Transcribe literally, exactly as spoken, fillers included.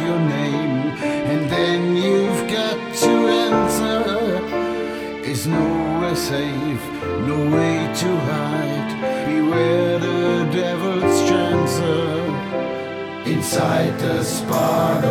your name, and then you've got to enter. Is nowhere safe, no way to hide. Beware the devil's chancer inside the spark.